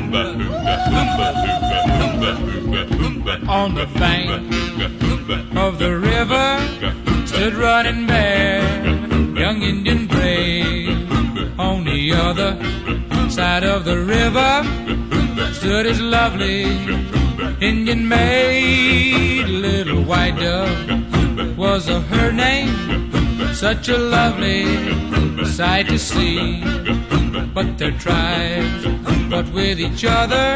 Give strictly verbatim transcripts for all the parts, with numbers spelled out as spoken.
On the bank of the river stood Running Bear, young Indian brave. On the other side of the river stood his lovely Indian maid. Little White Dove was a her name, such a lovely sight to see. But their tribes fought with each other,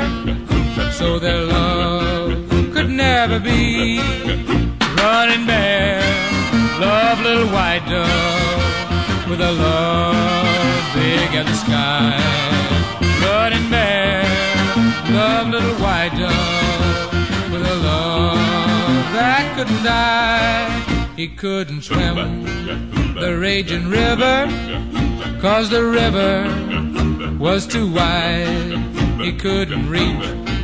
so their love could never be. Running Bear loved Little White Dove with a love big as the sky. Running Bear loved Little White Dove with a love that couldn't die. He couldn't swim the raging river, 'cause the river was too wide. He couldn't reach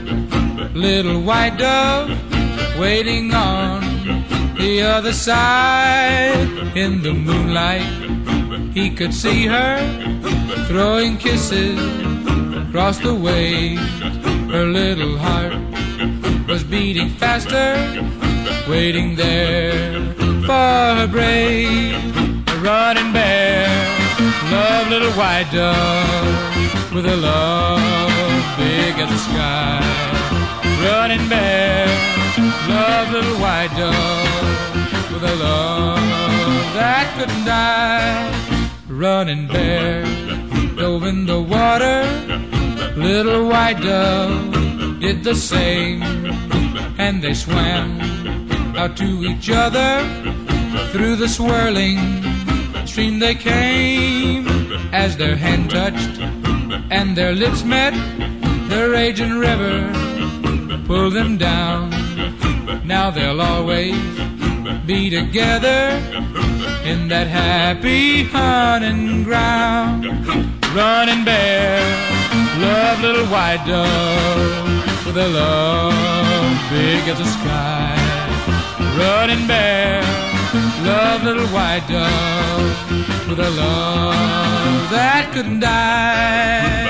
Little White Dove waiting on the other side. In the moonlight he could see her throwing kisses across the waves. Her little heart was beating faster, waiting there for her brave. Running Bear loved Little White Dove with a love big as the sky. Running Bear loved Little White Dove with a love that couldn't die. Running Bear dove in the water, Little White Dove did the same, and they swam out to each other. Through the swirling stream they came. As their hand touched and their lips met, the raging river pulled them down. Now they'll always be together in that happy hunting ground. Running Bear loved Little White Dove with a love big as the sky. Running Bear loved Little White Dove with a love that couldn't die.